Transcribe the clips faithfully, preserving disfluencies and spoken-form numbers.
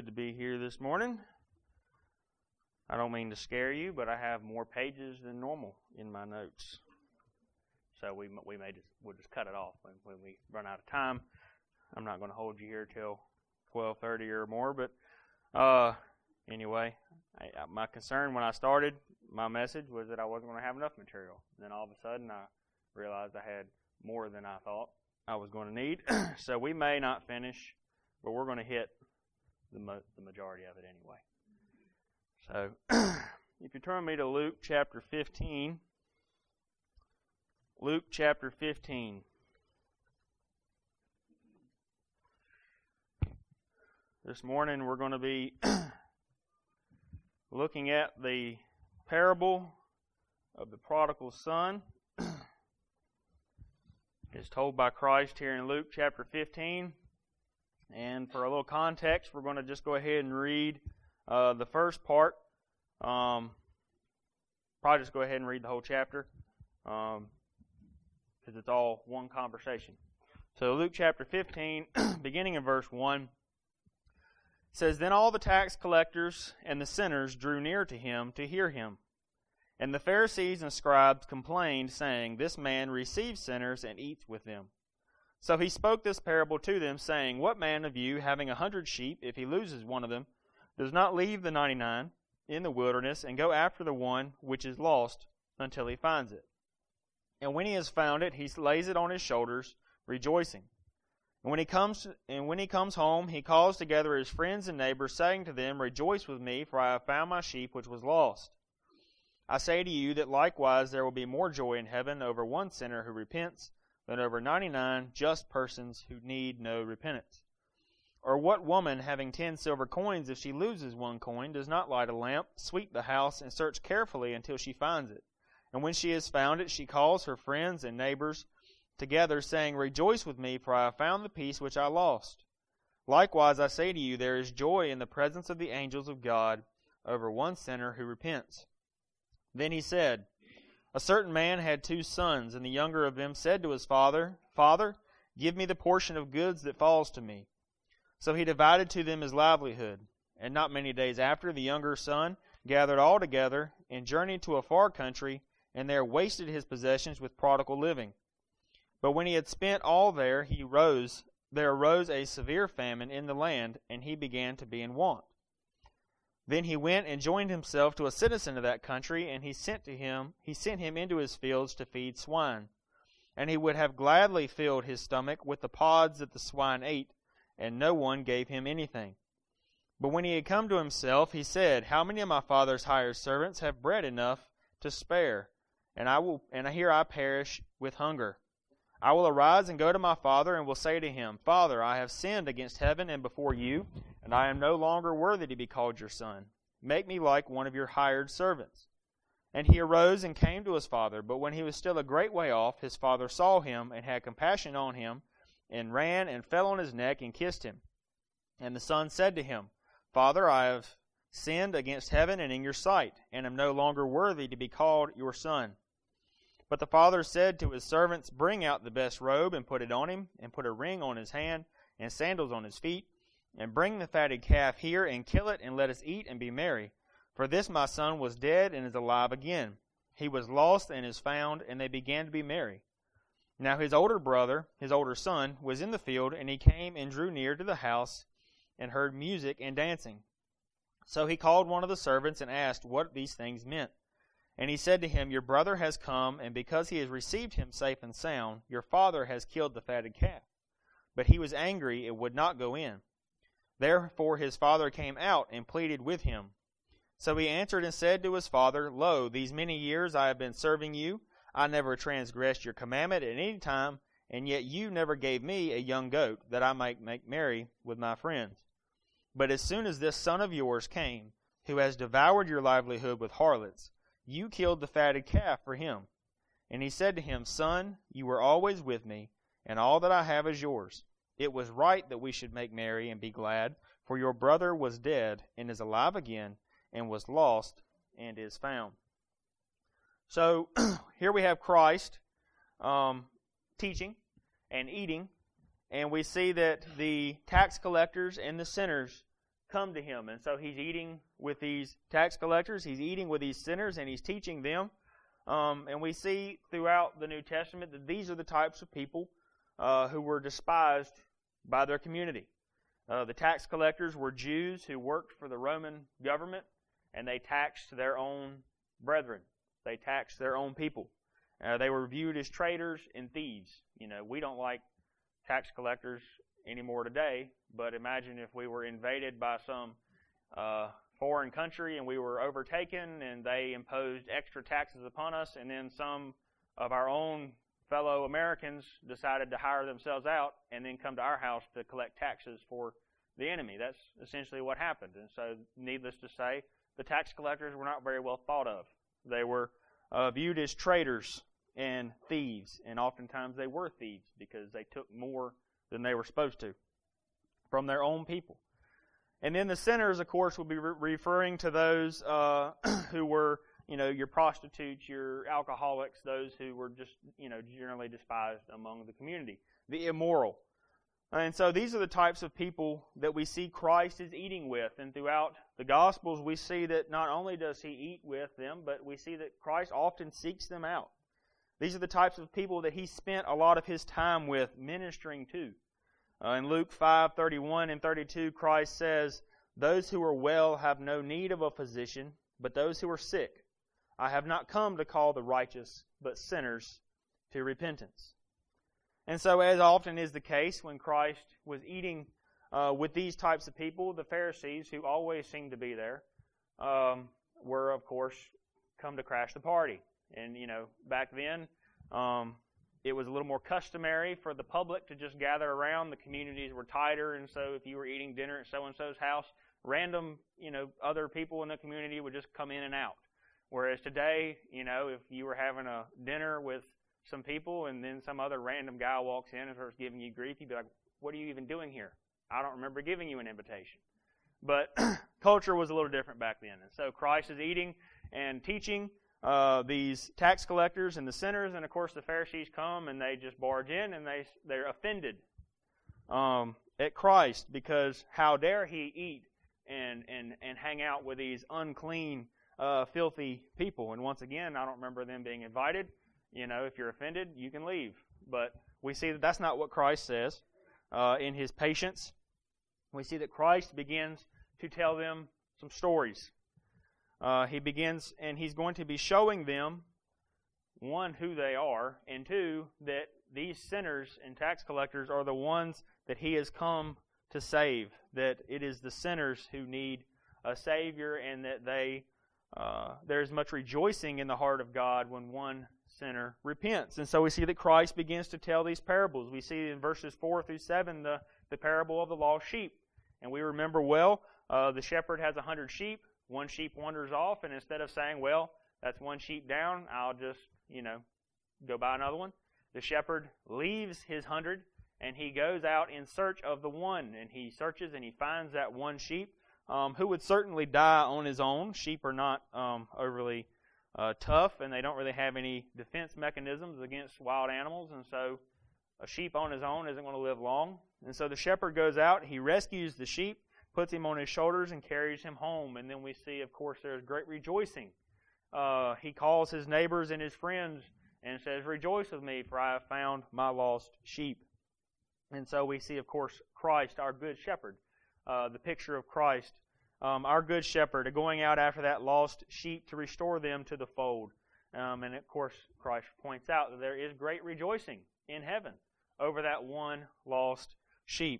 good to be here this morning. I don't mean to scare you, but I have more pages than normal in my notes. So we we may just we'll just cut it off when, when we run out of time. I'm not going to hold you here till twelve thirty or more, but uh, anyway, I, my concern when I started my message was that I wasn't going to have enough material. And then all of a sudden I realized I had more than I thought I was going to need. So we may not finish, but we're going to hit the, mo- the majority of it anyway. So if you turn me to Luke chapter fifteen, Luke chapter fifteen. This morning we're going to be looking at the parable of the prodigal son. It's told by Christ here in Luke chapter fifteen. And for a little context, we're going to just go ahead and read uh, the first part. Um, probably just go ahead and read the whole chapter because um, it's all one conversation. So Luke chapter fifteen, beginning in verse one, says, Then all the tax collectors and the sinners drew near to him to hear him. And the Pharisees and scribes complained, saying, This man receives sinners and eats with them. So he spoke this parable to them, saying, What man of you, having a hundred sheep, if he loses one of them, does not leave the ninety-nine in the wilderness and go after the one which is lost until he finds it? And when he has found it, he lays it on his shoulders, rejoicing. And when he comes, and when he comes home, he calls together his friends and neighbors, saying to them, Rejoice with me, for I have found my sheep which was lost. I say to you that likewise there will be more joy in heaven over one sinner who repents than over ninety-nine just persons who need no repentance. Or what woman, having ten silver coins, if she loses one coin, does not light a lamp, sweep the house, and search carefully until she finds it? And when she has found it, she calls her friends and neighbors together, saying, Rejoice with me, for I have found the piece which I lost. Likewise, I say to you, there is joy in the presence of the angels of God over one sinner who repents. Then he said, A certain man had two sons, and the younger of them said to his father, Father, give me the portion of goods that falls to me. So he divided to them his livelihood. And not many days after, the younger son gathered all together and journeyed to a far country, and there wasted his possessions with prodigal living. But when he had spent all there, he rose, there arose a severe famine in the land, and he began to be in want. Then he went and joined himself to a citizen of that country, and he sent to him, he sent him into his fields to feed swine. And he would have gladly filled his stomach with the pods that the swine ate, and no one gave him anything. But when he had come to himself, he said, How many of my father's hired servants have bread enough to spare, and I will, and here I perish with hunger? I will arise and go to my father, and will say to him, Father, I have sinned against heaven and before you, and I am no longer worthy to be called your son. Make me like one of your hired servants. And he arose and came to his father. But when he was still a great way off, his father saw him, and had compassion on him, and ran and fell on his neck and kissed him. And the son said to him, Father, I have sinned against heaven and in your sight, and am no longer worthy to be called your son. But the father said to his servants, Bring out the best robe, and put it on him, and put a ring on his hand, and sandals on his feet, and bring the fatted calf here, and kill it, and let us eat and be merry. For this my son was dead, and is alive again. He was lost, and is found, and they began to be merry. Now his older brother, his older son, was in the field, and he came and drew near to the house, and heard music and dancing. So he called one of the servants, and asked what these things meant. And he said to him, Your brother has come, and because he has received him safe and sound, your father has killed the fatted calf. But he was angry and would not go in. Therefore his father came out and pleaded with him. So he answered and said to his father, Lo, these many years I have been serving you. I never transgressed your commandment at any time, and yet you never gave me a young goat, that I might make merry with my friends. But as soon as this son of yours came, who has devoured your livelihood with harlots, you killed the fatted calf for him. And he said to him, Son, you were always with me, and all that I have is yours. It was right that we should make merry and be glad, for your brother was dead and is alive again, and was lost and is found. So here we have Christ um, teaching and eating, and we see that the tax collectors and the sinners come to him. And so he's eating with these tax collectors, he's eating with these sinners, and he's teaching them. Um, and we see throughout the New Testament that these are the types of people uh, who were despised by their community. Uh, the tax collectors were Jews who worked for the Roman government, and they taxed their own brethren. They taxed their own people. Uh, they were viewed as traitors and thieves. You know, we don't like tax collectors anymore today, but imagine if we were invaded by some uh, foreign country and we were overtaken and they imposed extra taxes upon us, and then some of our own fellow Americans decided to hire themselves out and then come to our house to collect taxes for the enemy. That's essentially what happened. And so, needless to say, the tax collectors were not very well thought of. They were uh, viewed as traitors and thieves, and oftentimes they were thieves because they took more than they were supposed to from their own people. And then the sinners, of course, will be re- referring to those uh, who were, you know, your prostitutes, your alcoholics, those who were just, you know, generally despised among the community, the immoral. And so these are the types of people that we see Christ is eating with. And throughout the Gospels, we see that not only does he eat with them, but we see that Christ often seeks them out. These are the types of people that he spent a lot of his time with ministering to. Uh, in Luke five thirty-one and thirty-two, Christ says, "Those who are well have no need of a physician, but those who are sick. I have not come to call the righteous, but sinners to repentance." And so, as often is the case, when Christ was eating uh, with these types of people, the Pharisees, who always seem to be there, um, were, of course, come to crash the party. And, you know, back then, um, it was a little more customary for the public to just gather around. The communities were tighter, and so if you were eating dinner at so-and-so's house, random, you know, other people in the community would just come in and out. Whereas today, you know, if you were having a dinner with some people and then some other random guy walks in and starts giving you grief, you'd be like, "What are you even doing here? I don't remember giving you an invitation." But culture was a little different back then. And so Christ is eating and teaching uh, these tax collectors and the sinners, and of course the Pharisees come and they just barge in and they, they're offended um, at Christ because how dare he eat and, and, and hang out with these unclean, uh, filthy people. And once again, I don't remember them being invited. You know, if you're offended, you can leave. But we see that that's not what Christ says. Uh, in his patience, we see that Christ begins to tell them some stories. Uh, he begins, and he's going to be showing them, one, who they are, and two, that these sinners and tax collectors are the ones that he has come to save, that it is the sinners who need a Savior, and that they uh, there's much rejoicing in the heart of God when one sinner repents. And so we see that Christ begins to tell these parables. We see in verses four through seven the, the parable of the lost sheep. And we remember well, uh, the shepherd has a hundred sheep. One sheep wanders off, and instead of saying, "Well, that's one sheep down, I'll just, you know, go buy another one," the shepherd leaves his hundred, and he goes out in search of the one. And he searches and he finds that one sheep um, who would certainly die on his own. Sheep are not um, overly Uh, tough, and they don't really have any defense mechanisms against wild animals, and so a sheep on his own isn't going to live long. And so the shepherd goes out, he rescues the sheep, puts him on his shoulders, and carries him home. And then we see, of course, there's great rejoicing. Uh, he calls his neighbors and his friends and says, "Rejoice with me, for I have found my lost sheep." And so we see, of course, Christ, our good shepherd, uh, the picture of Christ, Um, our good shepherd, going out after that lost sheep to restore them to the fold. Um, and of course, Christ points out that there is great rejoicing in heaven over that one lost sheep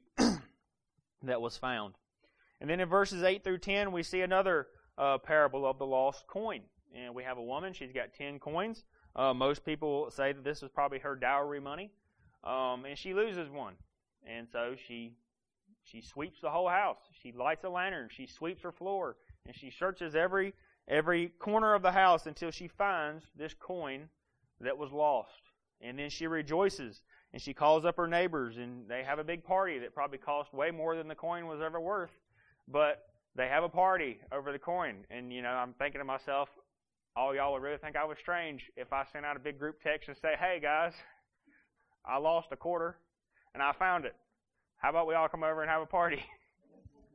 that was found. And then in verses eight through ten, we see another uh, parable of the lost coin. And we have a woman, she's got ten coins. Uh, most people say that this is probably her dowry money. Um, and she loses one. And so she She sweeps the whole house. She lights a lantern. She sweeps her floor. And she searches every every corner of the house until she finds this coin that was lost. And then she rejoices. And she calls up her neighbors. And they have a big party that probably cost way more than the coin was ever worth. But they have a party over the coin. And, you know, I'm thinking to myself, all y'all would really think I was strange if I sent out a big group text and say, "Hey, guys, I lost a quarter and I found it. How about we all come over and have a party?"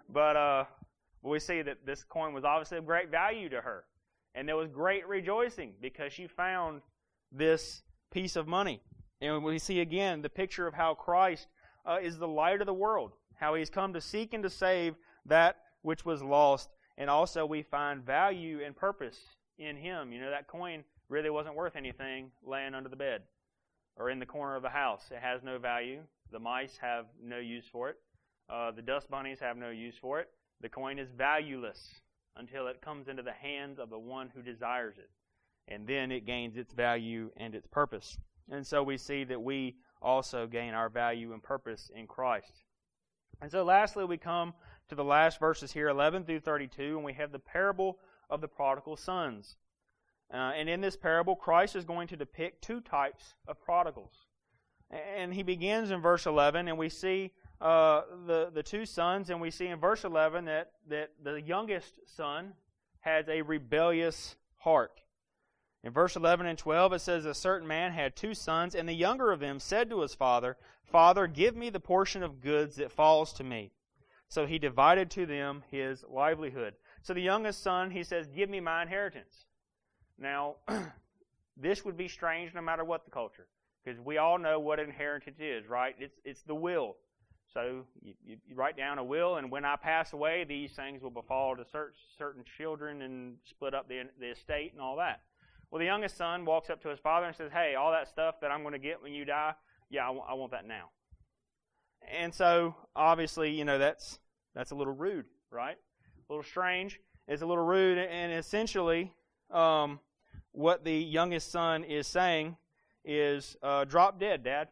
But uh, we see that this coin was obviously of great value to her. And there was great rejoicing because she found this piece of money. And we see again the picture of how Christ uh, is the light of the world, how He's come to seek and to save that which was lost. And also we find value and purpose in Him. You know, that coin really wasn't worth anything laying under the bed or in the corner of the house. It has no value. The mice have no use for it. Uh, the dust bunnies have no use for it. The coin is valueless until it comes into the hands of the one who desires it. And then it gains its value and its purpose. And so we see that we also gain our value and purpose in Christ. And so lastly, we come to the last verses here, eleven through thirty-two, and we have the parable of the prodigal sons. Uh, and in this parable, Christ is going to depict two types of prodigals. And He begins in verse eleven, and we see uh, the, the two sons, and we see in verse eleven that, that the youngest son has a rebellious heart. In verse eleven and twelve, it says, a certain man had two sons, and the younger of them said to his father, Father, give me the portion of goods that falls to me. So he divided to them his livelihood. So the youngest son, he says, give me my inheritance. Now, this would be strange no matter what the culture, because we all know what inheritance is, right? It's it's the will. So you, you write down a will, and when I pass away, these things will befall to certain, certain children and split up the, the estate and all that. Well, the youngest son walks up to his father and says, hey, all that stuff that I'm going to get when you die, yeah, I, w- I want that now. And so, obviously, you know, that's that's a little rude, right? A little strange. It's a little rude, and essentially, um, what the youngest son is saying is, uh, drop dead, Dad.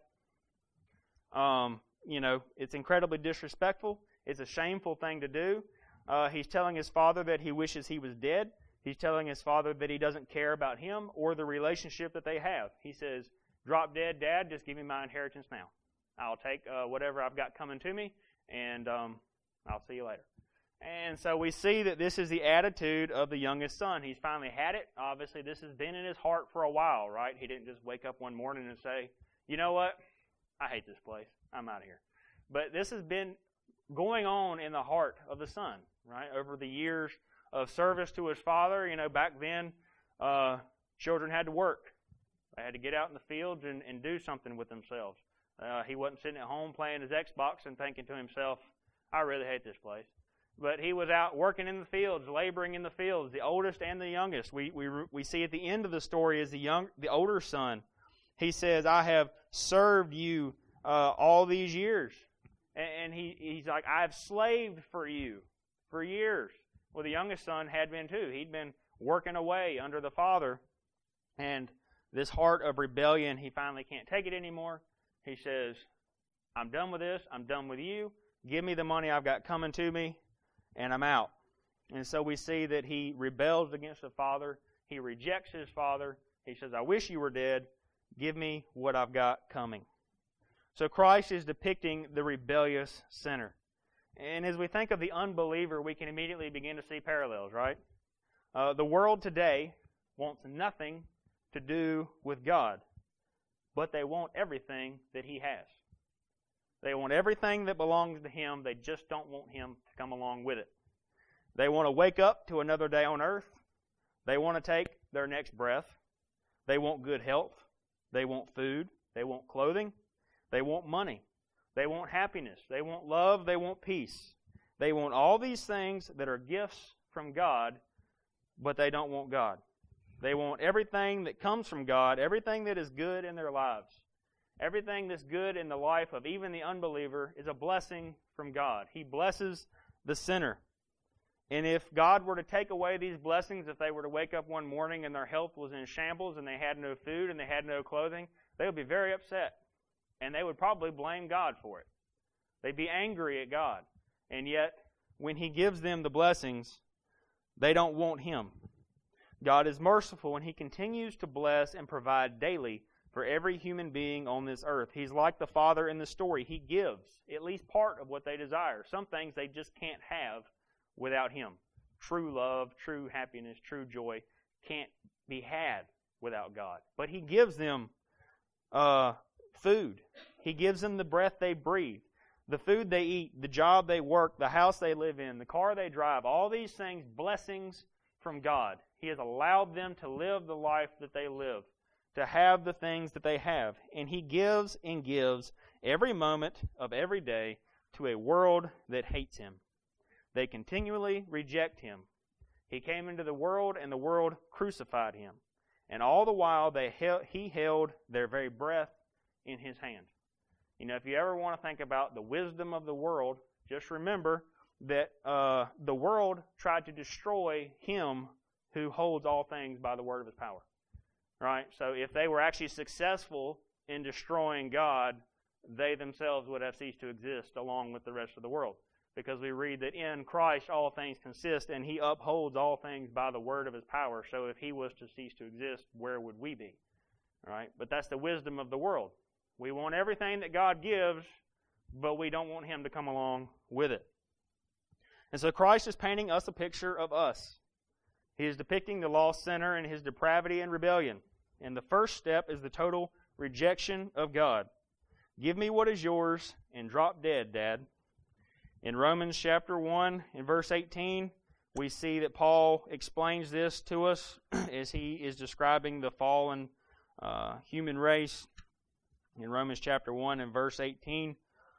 Um, you know, it's incredibly disrespectful. It's a shameful thing to do. Uh, he's telling his father that he wishes he was dead. He's telling his father that he doesn't care about him or the relationship that they have. He says, drop dead, Dad, just give me my inheritance now. I'll take uh, whatever I've got coming to me, and um, I'll see you later. And so we see that this is the attitude of the youngest son. He's finally had it. Obviously, this has been in his heart for a while, right? He didn't just wake up one morning and say, you know what? I hate this place. I'm out of here. But this has been going on in the heart of the son, right? Over the years of service to his father. You know, back then, uh, children had to work. They had to get out in the fields and, and do something with themselves. Uh, he wasn't sitting at home playing his Xbox and thinking to himself, I really hate this place. But he was out working in the fields, laboring in the fields, the oldest and the youngest. We we we see at the end of the story is the young, the older son. He says, I have served you uh, all these years. And, and he, he's like, I have slaved for you for years. Well, the youngest son had been too. He'd been working away under the father. And this heart of rebellion, he finally can't take it anymore. He says, I'm done with this. I'm done with you. Give me the money I've got coming to me, and I'm out. And so we see that he rebels against the father. He rejects his father. He says, I wish you were dead. Give me what I've got coming. So Christ is depicting the rebellious sinner. And as we think of the unbeliever, we can immediately begin to see parallels, right? Uh, the world today wants nothing to do with God, but they want everything that He has. They want everything that belongs to Him. They just don't want Him to come along with it. They want to wake up to another day on earth. They want to take their next breath. They want good health. They want food. They want clothing. They want money. They want happiness. They want love. They want peace. They want all these things that are gifts from God, but they don't want God. They want everything that comes from God, everything that is good in their lives. Everything that's good in the life of even the unbeliever is a blessing from God. He blesses the sinner. And if God were to take away these blessings, if they were to wake up one morning and their health was in shambles and they had no food and they had no clothing, they would be very upset. And they would probably blame God for it. They'd be angry at God. And yet, when He gives them the blessings, they don't want Him. God is merciful, and He continues to bless and provide daily for every human being on this earth. He's like the Father in the story. He gives at least part of what they desire. Some things they just can't have without Him. True love, true happiness, true joy can't be had without God. But He gives them uh, food. He gives them the breath they breathe. the food they eat, the job they work, the house they live in, the car they drive, all these things, blessings from God. He has allowed them to live the life that they live, to have the things that they have. And He gives and gives every moment of every day to a world that hates Him. They continually reject Him. He came into the world, and the world crucified Him. And all the while, they held, He held their very breath in His hand. You know, if you ever want to think about the wisdom of the world, just remember that uh, the world tried to destroy Him who holds all things by the word of His power. Right? So if they were actually successful in destroying God, they themselves would have ceased to exist along with the rest of the world. Because we read that in Christ all things consist, and He upholds all things by the word of His power. So if He was to cease to exist, where would we be? All right? But that's the wisdom of the world. We want everything that God gives, but we don't want Him to come along with it. And so Christ is painting us a picture of us. He is depicting the lost sinner and his depravity and rebellion. And the first step is the total rejection of God. Give me what is yours and drop dead, Dad. In Romans chapter one, in verse eighteen, we see that Paul explains this to us as he is describing the fallen uh, human race. In Romans chapter one and verse eighteen,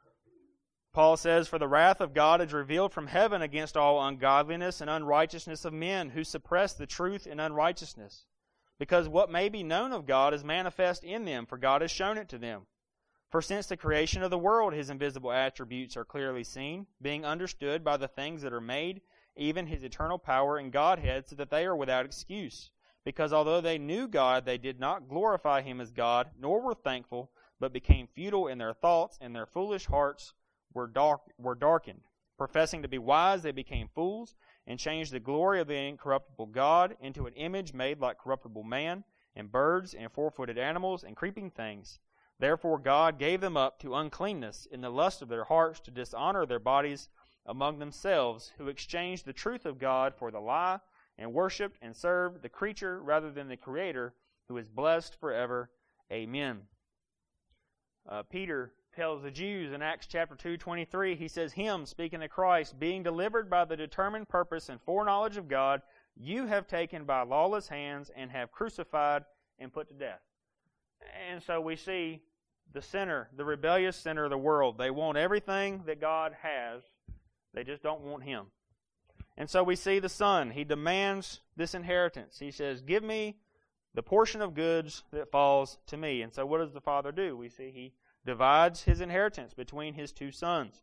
Paul says, "For the wrath of God is revealed from heaven against all ungodliness and unrighteousness of men who suppress the truth in unrighteousness. Because what may be known of God is manifest in them, for God has shown it to them. For since the creation of the world His invisible attributes are clearly seen, being understood by the things that are made, even His eternal power and Godhead, so that they are without excuse. Because although they knew God, they did not glorify Him as God, nor were thankful, but became futile in their thoughts, and their foolish hearts were dark were darkened. Professing to be wise, they became fools, and changed the glory of the incorruptible God into an image made like corruptible man, and birds, and four-footed animals, and creeping things. Therefore God gave them up to uncleanness in the lust of their hearts, to dishonor their bodies among themselves, who exchanged the truth of God for the lie, and worshipped and served the creature rather than the Creator, who is blessed forever. Amen." Uh, Peter tells the Jews in Acts chapter two, twenty-three, he says, "Him," speaking of Christ, "being delivered by the determined purpose and foreknowledge of God, you have taken by lawless hands and have crucified and put to death." And so we see the sinner, the rebellious sinner of the world. They want everything that God has. They just don't want Him. And so we see the Son. He demands this inheritance. He says, "Give me the portion of goods that falls to me." And so what does the Father do? We see He divides His inheritance between His two sons.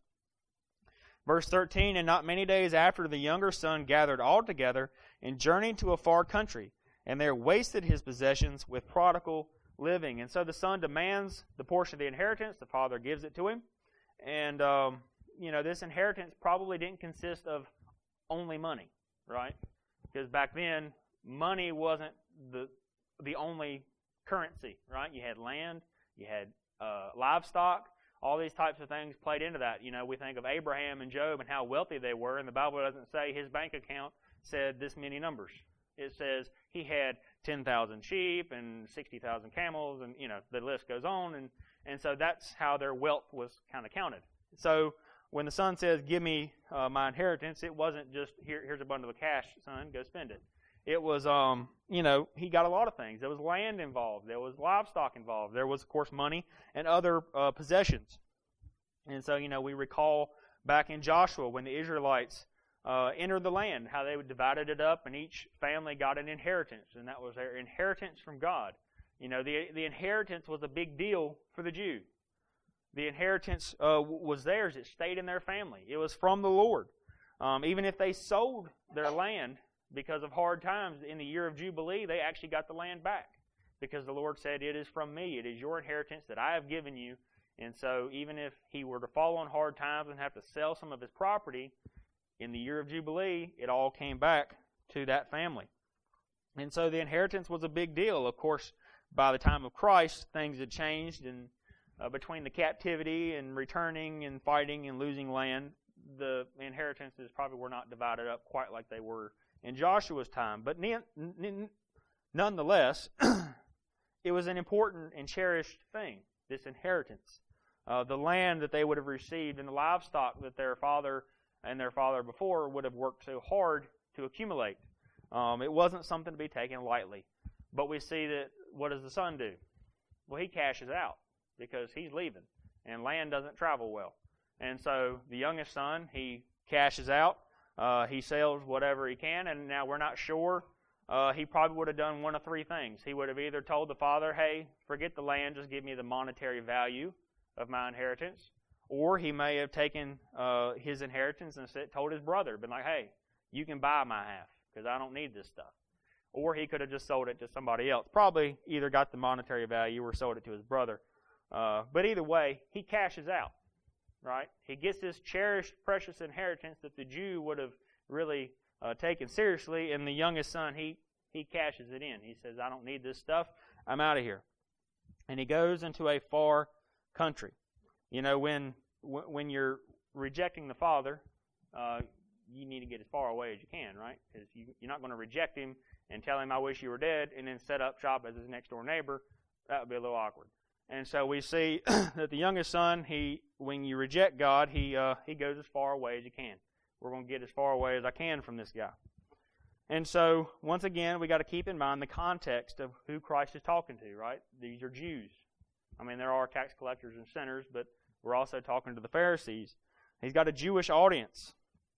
Verse thirteen, "And not many days after, the younger son gathered all together and journeyed to a far country, and there wasted his possessions with prodigal living." And so the son demands the portion of the inheritance. The father gives it to him. And, um, you know, this inheritance probably didn't consist of only money, right? Because back then, money wasn't the the only currency, right? You had land, you had uh, livestock, all these types of things played into that. You know, we think of Abraham and Job and how wealthy they were, and the Bible doesn't say his bank account said this many numbers. It says he had ten thousand sheep and sixty thousand camels, and, you know, the list goes on. And, and so that's how their wealth was kind of counted. So when the son says, "Give me uh, my inheritance," it wasn't just, Here, here's a bundle of cash, son, go spend it. It was, um, you know, he got a lot of things. There was land involved. There was livestock involved. There was, of course, money and other uh, possessions. And so, you know, we recall back in Joshua when the Israelites uh, entered the land, how they divided it up, and each family got an inheritance, and that was their inheritance from God. You know, the the inheritance was a big deal for the Jew. The inheritance uh, was theirs. It stayed in their family. It was from the Lord. Um, even if they sold their land because of hard times in the year of Jubilee, they actually got the land back, because the Lord said, "It is from me. It is your inheritance that I have given you." And so even if he were to fall on hard times and have to sell some of his property, in the year of Jubilee, it all came back to that family. And so the inheritance was a big deal. Of course, by the time of Christ, things had changed, and uh, between the captivity and returning and fighting and losing land, the inheritances probably were not divided up quite like they were in Joshua's time. But nonetheless, it was an important and cherished thing, this inheritance. uh, the land that they would have received and the livestock that their father and their father before would have worked so hard to accumulate. Um, it wasn't something to be taken lightly. But we see that, what does the son do? Well, he cashes out because he's leaving, and land doesn't travel well. And so the youngest son, he cashes out. Uh, he sells whatever he can, and now we're not sure. Uh, he probably would have done one of three things. He would have either told the father, hey, forget the land, just give me the monetary value of my inheritance. Or he may have taken uh, his inheritance and said, told his brother, been like, hey, you can buy my half because I don't need this stuff. Or he could have just sold it to somebody else. Probably either got the monetary value or sold it to his brother. Uh, but either way, he cashes out, right? He gets this cherished, precious inheritance that the Jew would have really uh, taken seriously, and the youngest son, he, he cashes it in. He says, I don't need this stuff. I'm out of here. And he goes into a far country. You know, when when you're rejecting the father, uh, you need to get as far away as you can, right? Because you, you're not going to reject him and tell him, I wish you were dead, and then set up shop as his next-door neighbor. That would be a little awkward. And so we see that the youngest son, he, when you reject God, he uh, he goes as far away as you can. We're going to get as far away as I can from this guy. And so, once again, we got to keep in mind the context of who Christ is talking to, right? These are Jews. I mean, there are tax collectors and sinners, but we're also talking to the Pharisees. He's got a Jewish audience.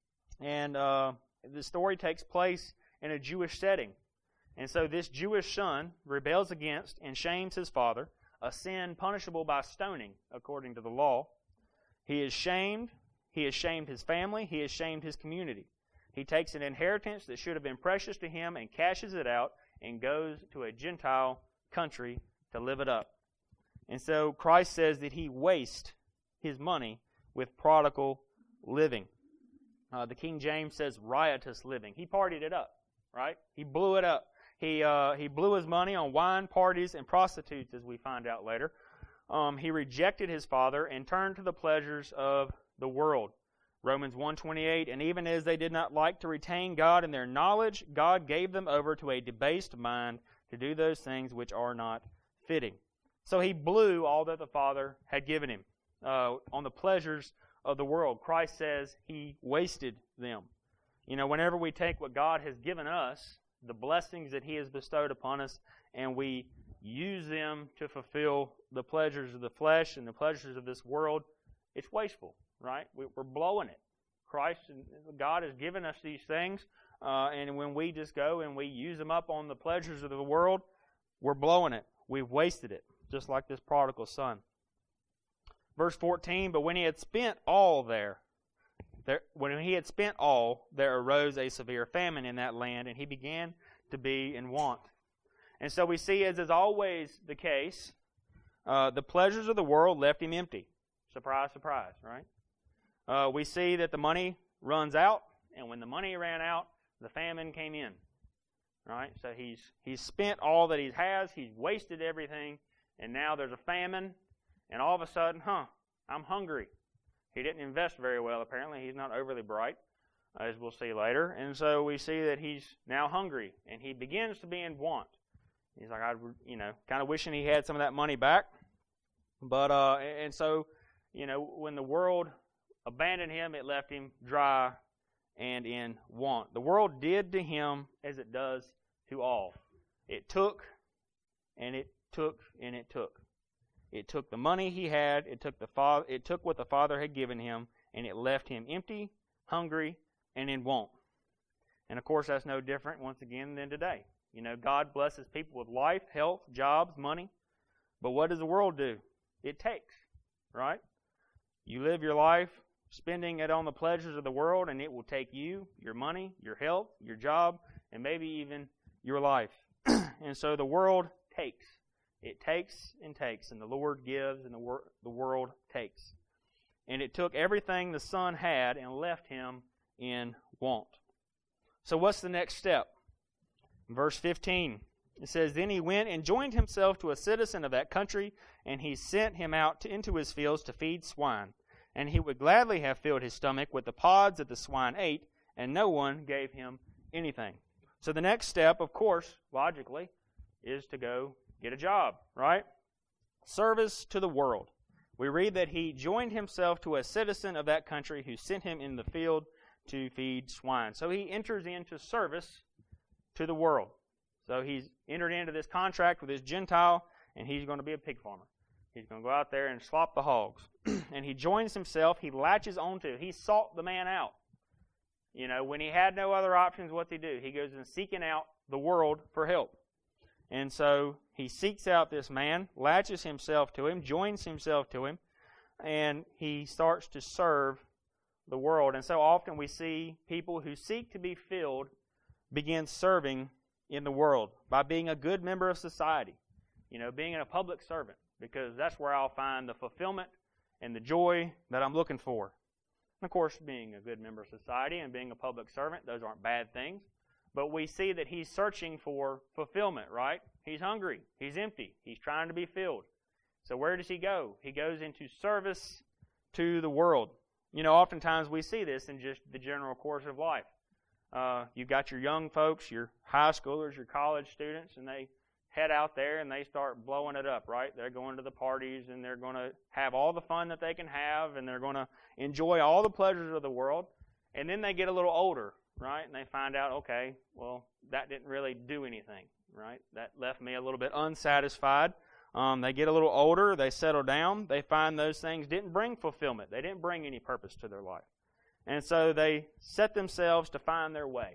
And uh, the story takes place in a Jewish setting. And so this Jewish son rebels against and shames his father, a sin punishable by stoning, according to the law. He is shamed. He has shamed his family. He has shamed his community. He takes an inheritance that should have been precious to him and cashes it out and goes to a Gentile country to live it up. And so Christ says that he wastes his money with prodigal living. Uh, the King James says riotous living. He partied it up, right? He blew it up. He uh, he blew his money on wine, parties, and prostitutes, as we find out later. Um, he rejected his father and turned to the pleasures of the world. Romans one twenty-eight, and even as they did not like to retain God in their knowledge, God gave them over to a debased mind to do those things which are not fitting. So he blew all that the Father had given him uh, on the pleasures of the world. Christ says he wasted them. You know, whenever we take what God has given us, the blessings that he has bestowed upon us, and we use them to fulfill the pleasures of the flesh and the pleasures of this world, it's wasteful, right? We're blowing it. Christ and God has given us these things, uh, and when we just go and we use them up on the pleasures of the world, we're blowing it. We've wasted it, just like this prodigal son. Verse fourteen, but when he had spent all there, there, when he had spent all, there arose a severe famine in that land, and he began to be in want. And so we see, as is always the case, uh, the pleasures of the world left him empty. Surprise, surprise, right? Uh, we see that the money runs out, and when the money ran out, the famine came in. Right? So he's he's spent all that he has, he's wasted everything, and now there's a famine, and all of a sudden, huh, I'm hungry. He didn't invest very well, apparently. He's not overly bright, as we'll see later. And so we see that he's now hungry, and he begins to be in want. He's like, I, you know, kind of wishing he had some of that money back. But, uh, and so, you know, when the world abandoned him, it left him dry and in want. The world did to him as it does to all. It took, and it took, and it took. It took the money he had, it took the father, it took what the Father had given him, and it left him empty, hungry, and in want. And of course, that's no different, once again, than today. You know, God blesses people with life, health, jobs, money. But what does the world do? It takes, right? You live your life spending it on the pleasures of the world, and it will take you, your money, your health, your job, and maybe even your life. And so the world takes. It takes and takes, and the Lord gives, and the, wor- the world takes. And it took everything the Son had and left him in want. So what's the next step? Verse fifteen, it says, then he went and joined himself to a citizen of that country, and he sent him out to, into his fields to feed swine. And he would gladly have filled his stomach with the pods that the swine ate, and no one gave him anything. So the next step, of course, logically, is to go get a job, right? Service to the world. we read that he joined himself to a citizen of that country who sent him in the field to feed swine. So he enters into service to the world. So he's entered into this contract with this Gentile, and he's going to be a pig farmer. He's going to go out there and slop the hogs. And he joins himself, he latches onto, he sought the man out. You know, when he had no other options, what's he do? He goes and seeking out the world for help. And so he seeks out this man, latches himself to him, joins himself to him, and he starts to serve the world. And so often we see people who seek to be filled begin serving in the world by being a good member of society, you know, being a public servant, because that's where I'll find the fulfillment and the joy that I'm looking for. And of course, being a good member of society and being a public servant, those aren't bad things. But we see that he's searching for fulfillment, right? He's hungry. He's empty. He's trying to be filled. So where does he go? He goes into service to the world. You know, oftentimes we see this in just the general course of life. Uh, you've got your young folks, your high schoolers, your college students, and they head out there and they start blowing it up, right? They're going to the parties and they're going to have all the fun that they can have and they're going to enjoy all the pleasures of the world. And then they get a little older, right? And they find out, okay, well, that didn't really do anything, right? That left me a little bit unsatisfied. Um, they get a little older, they settle down, they find those things didn't bring fulfillment. They didn't bring any purpose to their life. And so they set themselves to find their way,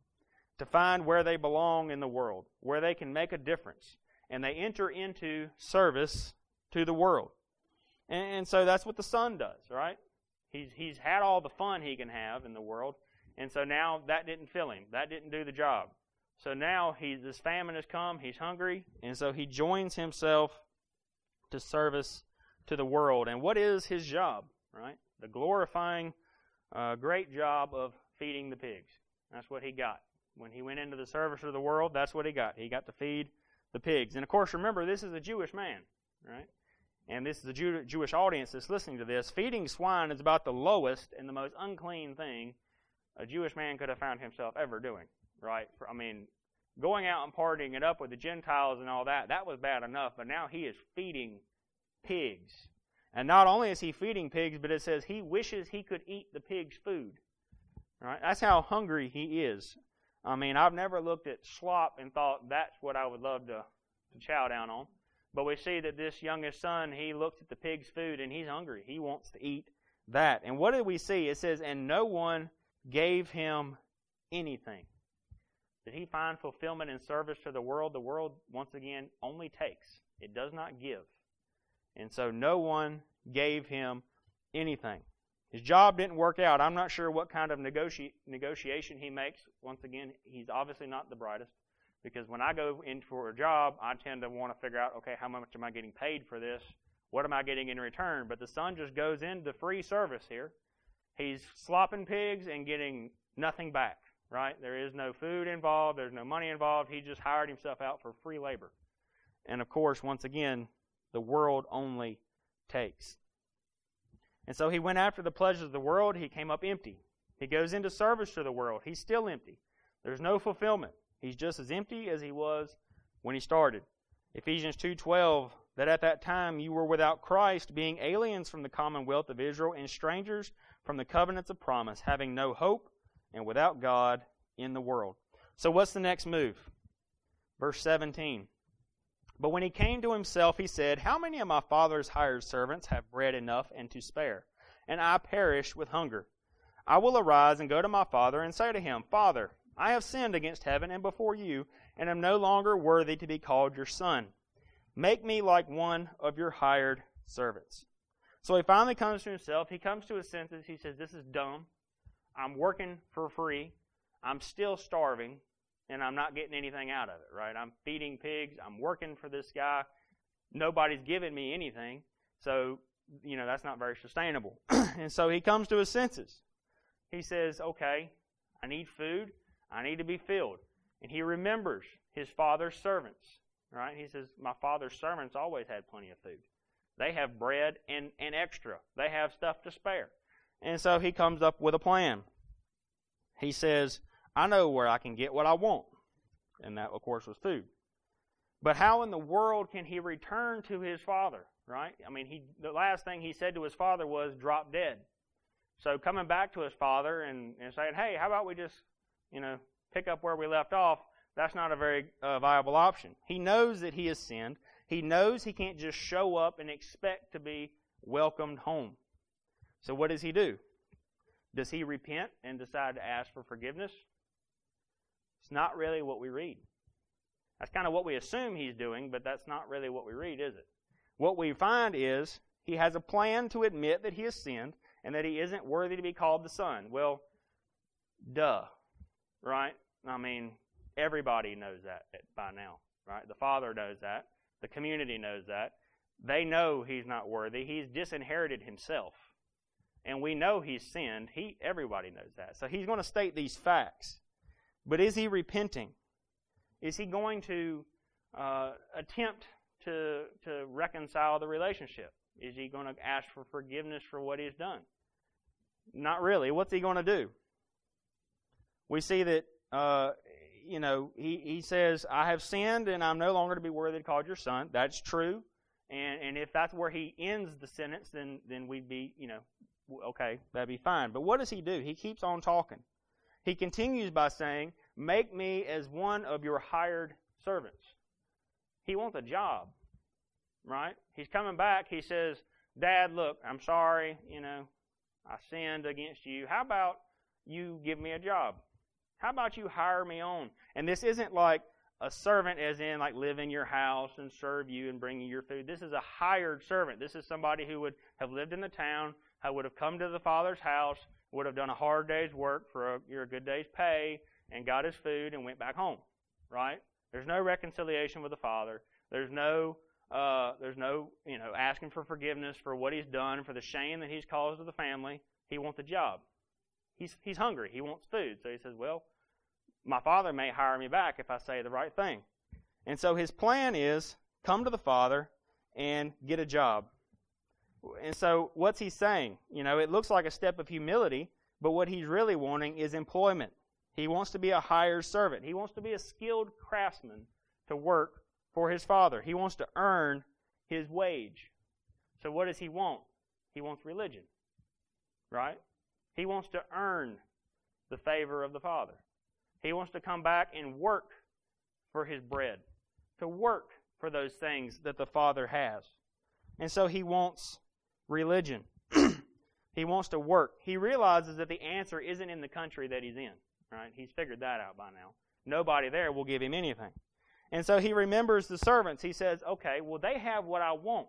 to find where they belong in the world, where they can make a difference. And they enter into service to the world. And, and so that's what the son does, right? He's, he's had all the fun he can have in the world. And so now that didn't fill him. That didn't do the job. So now he, this famine has come. He's hungry. And so he joins himself to service to the world. And what is his job, right? The glorifying, uh, great job of feeding the pigs. That's what he got. When he went into the service of the world, that's what he got. He got to feed the pigs. And of course, remember, this is a Jewish man, right? And this is the Jew- Jewish audience that's listening to this. Feeding swine is about the lowest and the most unclean thing a Jewish man could have found himself ever doing, right? I mean, going out and partying it up with the Gentiles and all that, that was bad enough, but now he is feeding pigs. And not only is he feeding pigs, but it says he wishes he could eat the pig's food, right? That's how hungry he is. I mean, I've never looked at slop and thought that's what I would love to, to chow down on. But we see that this youngest son, he looks at the pig's food and he's hungry. He wants to eat that. And what did we see? It says, and no one gave him anything. Did he find fulfillment in service to the world? The world, once again, only takes. It does not give. And so no one gave him anything. His job didn't work out. I'm not sure what kind of negoti- negotiation he makes. Once again, he's obviously not the brightest. Because when I go in for a job, I tend to want to figure out, okay, how much am I getting paid for this? What am I getting in return? But the son just goes into free service here. He's slopping pigs and getting nothing back, right? There is no food involved. There's no money involved. He just hired himself out for free labor. And of course, once again, the world only takes. And so he went after the pleasures of the world. He came up empty. He goes into service to the world. He's still empty. There's no fulfillment. He's just as empty as he was when he started. Ephesians two twelve, that at that time you were without Christ, being aliens from the commonwealth of Israel and strangers from the covenants of promise, having no hope and without God in the world. So what's the next move? Verse seventeen. But when he came to himself, he said, how many of my father's hired servants have bread enough and to spare? And I perish with hunger. I will arise and go to my father and say to him, Father, I have sinned against heaven and before you, and am no longer worthy to be called your son. Make me like one of your hired servants. So he finally comes to himself. He comes to his senses. He says, this is dumb. I'm working for free. I'm still starving, and I'm not getting anything out of it, right? I'm feeding pigs. I'm working for this guy. Nobody's giving me anything. So, you know, that's not very sustainable. And so he comes to his senses. He says, okay, I need food. I need to be filled. And he remembers his father's servants, right? He says, my father's servants always had plenty of food. They have bread and, and extra. They have stuff to spare. And so he comes up with a plan. He says, I know where I can get what I want. And that, of course, was food. But how in the world can he return to his father, right? I mean, he the last thing he said to his father was, drop dead. So coming back to his father and, and saying, hey, how about we just, you know, pick up where we left off, that's not a very uh, viable option. He knows that he has sinned. He knows he can't just show up and expect to be welcomed home. So what does he do? Does he repent and decide to ask for forgiveness? It's not really what we read. That's kind of what we assume he's doing, but that's not really what we read, is it? What we find is he has a plan to admit that he has sinned and that he isn't worthy to be called the son. Well, duh, right? I mean, everybody knows that by now, right? The Father knows that. The community knows that. They know he's not worthy. He's disinherited himself. And we know he's sinned. He, everybody knows that. So he's going to state these facts. But is he repenting? Is he going to uh, attempt to, to reconcile the relationship? Is he going to ask for forgiveness for what he's done? Not really. What's he going to do? We see that, uh, you know, he, he says, I have sinned and I'm no longer to be worthy to call your son. That's true. And and if that's where he ends the sentence, then, then we'd be, you know, okay, that'd be fine. But what does he do? He keeps on talking. He continues by saying, make me as one of your hired servants. He wants a job, right? He's coming back. He says, Dad, look, I'm sorry, you know, I sinned against you. How about you give me a job? How about you hire me on? And this isn't like a servant as in like live in your house and serve you and bring you your food. This is a hired servant. This is somebody who would have lived in the town, who would have come to the father's house, would have done a hard day's work for a, your good day's pay, and got his food and went back home, right? There's no reconciliation with the father. There's no, uh, there's no, you know, asking for forgiveness for what he's done, for the shame that he's caused to the family. He wants a job. He's he's hungry. He wants food. So he says, well, my father may hire me back if I say the right thing. And so his plan is come to the father and get a job. And so what's he saying? You know, it looks like a step of humility, but what he's really wanting is employment. He wants to be a hired servant. He wants to be a skilled craftsman to work for his father. He wants to earn his wage. So what does he want? He wants religion, right? He wants to earn the favor of the Father. He wants to come back and work for his bread, to work for those things that the Father has. And so he wants religion. He wants to work. He realizes that the answer isn't in the country that he's in, right? He's figured that out by now. Nobody there will give him anything. And so he remembers the servants. He says, okay, well, they have what I want.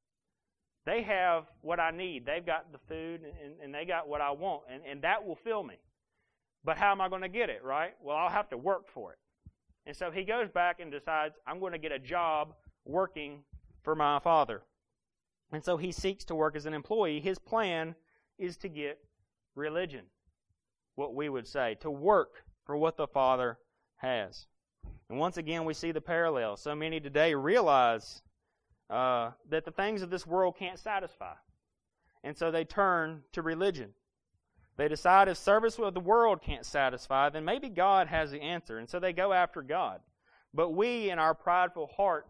They have what I need. They've got the food, and, and they got what I want, and, and that will fill me. But how am I going to get it, right? Well, I'll have to work for it. And so he goes back and decides, I'm going to get a job working for my father. And so he seeks to work as an employee. His plan is to get religion, what we would say, to work for what the Father has. And once again, we see the parallel. So many today realize uh, that the things of this world can't satisfy. And so they turn to religion. They decide if service with the world can't satisfy, then maybe God has the answer. And so they go after God. But we, in our prideful heart,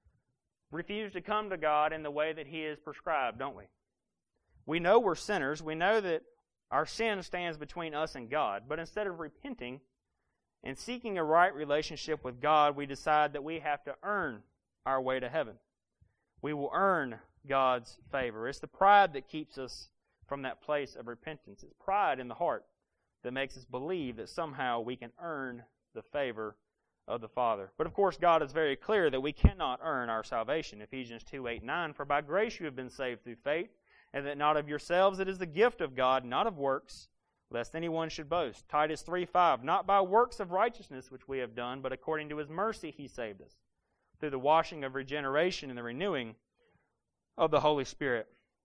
refuse to come to God in the way that He has prescribed, don't we? We know we're sinners. We know that our sin stands between us and God. But instead of repenting and seeking a right relationship with God, we decide that we have to earn our way to heaven. We will earn God's favor. It's the pride that keeps us from that place of repentance. It's pride in the heart that makes us believe that somehow we can earn the favor of the Father. But of course, God is very clear that we cannot earn our salvation. Ephesians two, eight, nine, for by grace you have been saved through faith, and that not of yourselves, it is the gift of God, not of works, lest anyone should boast. Titus three, five, not by works of righteousness which we have done, but according to His mercy He saved us, through the washing of regeneration and the renewing of the Holy Spirit.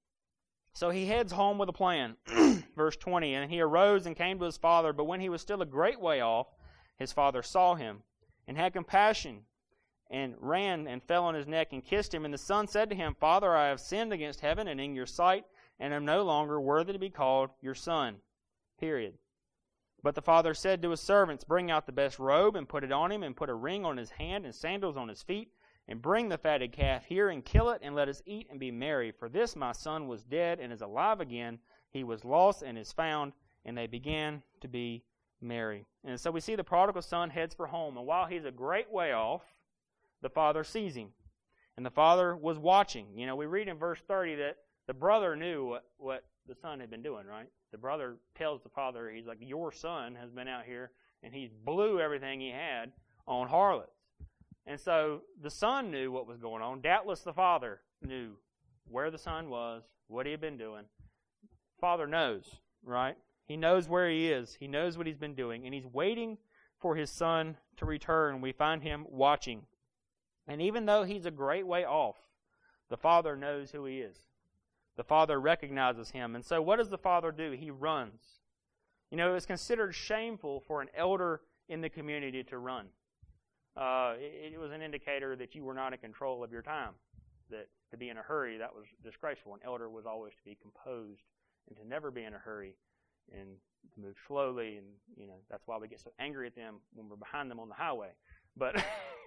So he heads home with a plan. Verse twenty, and he arose and came to his father, but when he was still a great way off, his father saw him and had compassion and ran and fell on his neck and kissed him. And the son said to him, Father, I have sinned against heaven and in your sight, and am no longer worthy to be called your son. Period. But the father said to his servants, Bring out the best robe and put it on him, and put a ring on his hand and sandals on his feet, And bring the fatted calf here, and kill it, and let us eat and be merry. For this my son was dead, and is alive again. He was lost, and is found. And they began to be merry. And so we see the prodigal son heads for home. And while he's a great way off, the father sees him. And the father was watching. You know, we read in verse thirty that the brother knew what, what the son had been doing, right? The brother tells the father, he's like, your son has been out here, and he blew everything he had on harlots. And so the son knew what was going on. Doubtless the father knew where the son was, what he had been doing. Father knows, right? He knows where he is. He knows what he's been doing. And he's waiting for his son to return. We find him watching. And even though he's a great way off, the father knows who he is. The father recognizes him. And so what does the father do? He runs. You know, it's considered shameful for an elder in the community to run. Uh, it, it was an indicator that you were not in control of your time. That to be in a hurry, that was disgraceful. An elder was always to be composed and to never be in a hurry and to move slowly. And, you know, that's why we get so angry at them when we're behind them on the highway. But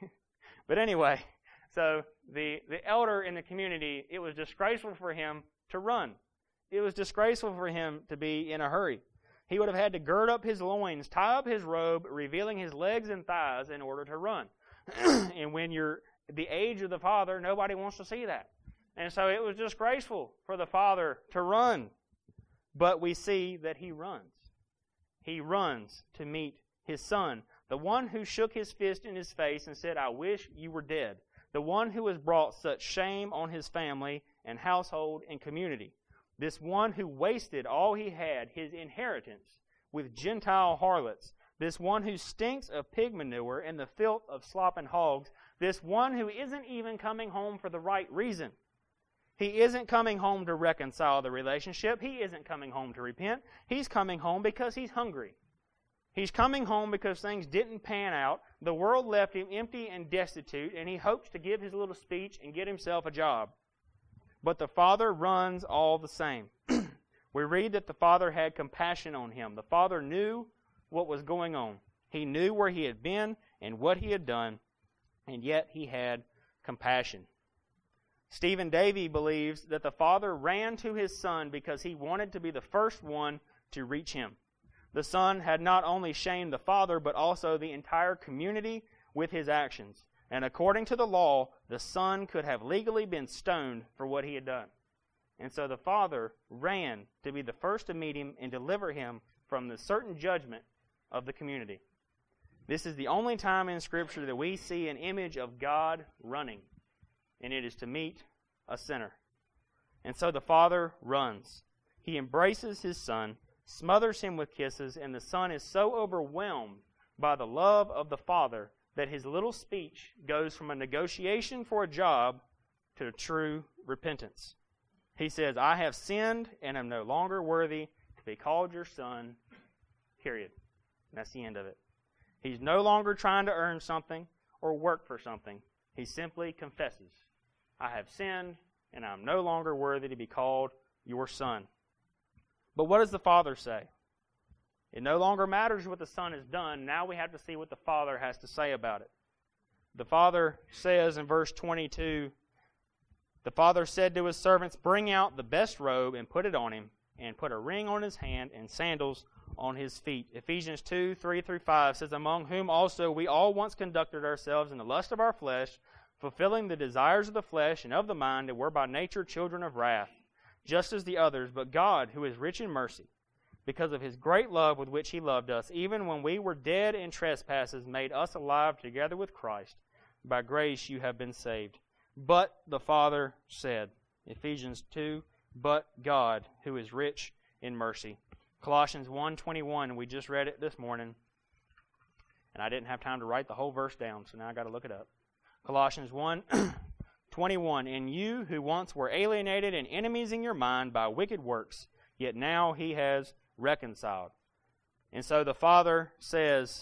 but anyway, so the, the elder in the community, it was disgraceful for him to run. It was disgraceful for him to be in a hurry. He would have had to gird up his loins, tie up his robe, revealing his legs and thighs in order to run. And when you're the age of the father, nobody wants to see that. And so it was disgraceful for the father to run. But we see that he runs. He runs to meet his son, the one who shook his fist in his face and said, I wish you were dead. The one who has brought such shame on his family and household and community. This one who wasted all he had, his inheritance, with Gentile harlots. This one who stinks of pig manure and the filth of slop and hogs. This one who isn't even coming home for the right reason. He isn't coming home to reconcile the relationship. He isn't coming home to repent. He's coming home because he's hungry. He's coming home because things didn't pan out. The world left him empty and destitute, and he hopes to give his little speech and get himself a job. But the father runs all the same. We read that the father had compassion on him. The father knew what was going on. He knew where he had been and what he had done, and yet he had compassion. Stephen Davey believes that the father ran to his son because he wanted to be the first one to reach him. The son had not only shamed the father, but also the entire community with his actions. And according to the law, the son could have legally been stoned for what he had done. And so the father ran to be the first to meet him and deliver him from the certain judgment of the community. This is the only time in Scripture that we see an image of God running, and it is to meet a sinner. And so the father runs. He embraces his son, smothers him with kisses, and the son is so overwhelmed by the love of the father that his little speech goes from a negotiation for a job to a true repentance. He says, I have sinned and am no longer worthy to be called your son, period. And that's the end of it. He's no longer trying to earn something or work for something. He simply confesses, I have sinned and I'm no longer worthy to be called your son. But what does the father say? It no longer matters what the son has done. Now we have to see what the father has to say about it. The father says in verse twenty-two, the father said to his servants, bring out the best robe and put it on him, and put a ring on his hand and sandals on his feet. Ephesians two, three through five says, among whom also we all once conducted ourselves in the lust of our flesh, fulfilling the desires of the flesh and of the mind, and were by nature children of wrath, just as the others. But God, who is rich in mercy, because of his great love with which he loved us, even when we were dead in trespasses, made us alive together with Christ. By grace you have been saved. But the Father said, Ephesians two, but God, who is rich in mercy. Colossians one twenty-one, we just read it this morning, and I didn't have time to write the whole verse down, so now I got to look it up. Colossians one twenty-one, and you who once were alienated and enemies in your mind by wicked works, yet now he has reconciled. And so the father says,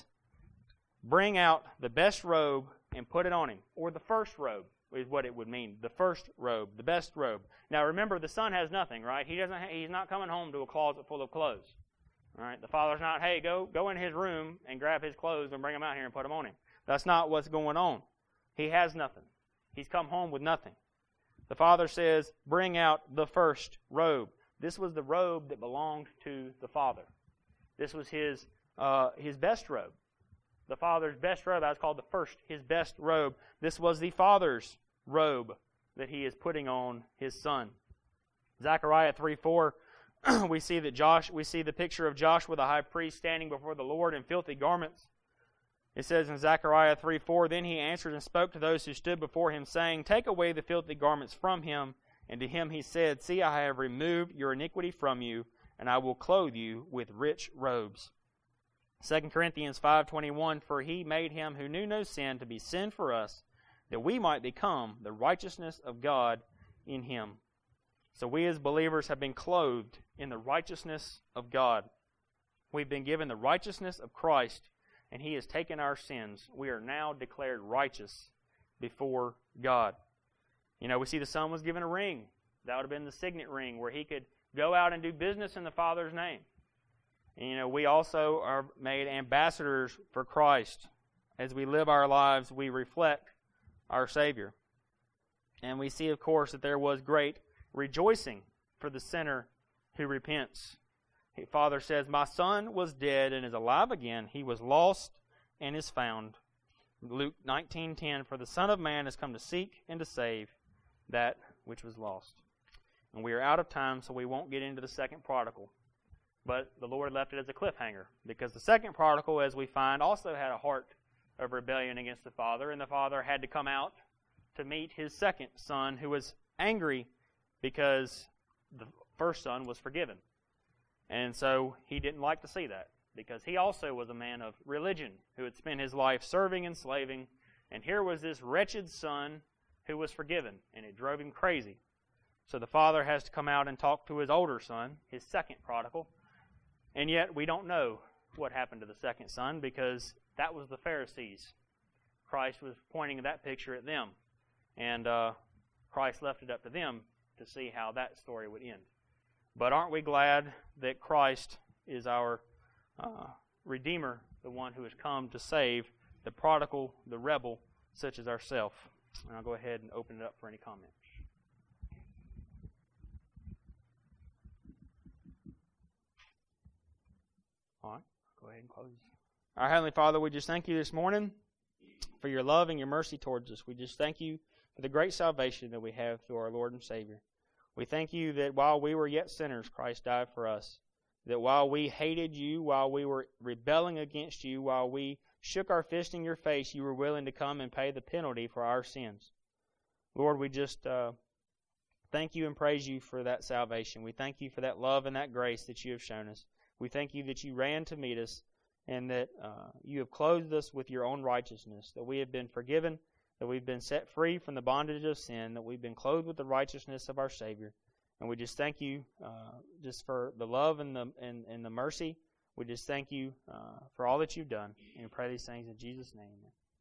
bring out the best robe and put it on him. Or the first robe is what it would mean. The first robe, the best robe. Now remember, the son has nothing, right? He doesn't. He's not coming home to a closet full of clothes. All right? The father's not, hey, go, go in his room and grab his clothes and bring them out here and put them on him. That's not what's going on. He has nothing. He's come home with nothing. The Father says, bring out the first robe. This was the robe that belonged to the Father. This was his uh, his best robe. The Father's best robe. That was called the first, his best robe. This was the Father's robe that he is putting on his Son. Zechariah three four, we see that Josh. We see the picture of Joshua, the high priest, standing before the Lord in filthy garments. It says in Zechariah three four, then he answered and spoke to those who stood before him, saying, take away the filthy garments from him. And to him he said, see, I have removed your iniquity from you, and I will clothe you with rich robes. Second Corinthians five twenty-one, for he made him who knew no sin to be sin for us, that we might become the righteousness of God in him. So we as believers have been clothed in the righteousness of God. We've been given the righteousness of Christ, and he has taken our sins. We are now declared righteous before God. You know, we see the Son was given a ring. That would have been the signet ring, where he could go out and do business in the Father's name. And, you know, we also are made ambassadors for Christ. As we live our lives, we reflect our Savior. And we see, of course, that there was great rejoicing for the sinner who repents. The Father says, my son was dead and is alive again. He was lost and is found. Luke nineteen ten, for the Son of Man has come to seek and to save that which was lost. And we are out of time, so we won't get into the second prodigal. But the Lord left it as a cliffhanger, because the second prodigal, as we find, also had a heart of rebellion against the Father, and the Father had to come out to meet his second son, who was angry because the first son was forgiven. And so he didn't like to see that, because he also was a man of religion who had spent his life serving and slaving, and here was this wretched son who was forgiven, and it drove him crazy. So the Father has to come out and talk to his older son, his second prodigal, and yet we don't know what happened to the second son, because that was the Pharisees. Christ was pointing that picture at them, and uh, Christ left it up to them to see how that story would end. But aren't we glad that Christ is our uh, Redeemer, the one who has come to save the prodigal, the rebel, such as ourselves? And I'll go ahead and open it up for any comments. All right, go ahead and close. Our Heavenly Father, we just thank you this morning for your love and your mercy towards us. We just thank you for the great salvation that we have through our Lord and Savior. We thank you that while we were yet sinners, Christ died for us. That while we hated you, while we were rebelling against you, while we shook our fist in your face, you were willing to come and pay the penalty for our sins. Lord, we just uh, thank you and praise you for that salvation. We thank you for that love and that grace that you have shown us. We thank you that you ran to meet us, and that uh, you have clothed us with your own righteousness, that we have been forgiven, that we've been set free from the bondage of sin, that we've been clothed with the righteousness of our Savior. And we just thank you uh, just for the love and the and, and the mercy. We just thank you uh, for all that you've done. And we pray these things in Jesus' name. Amen.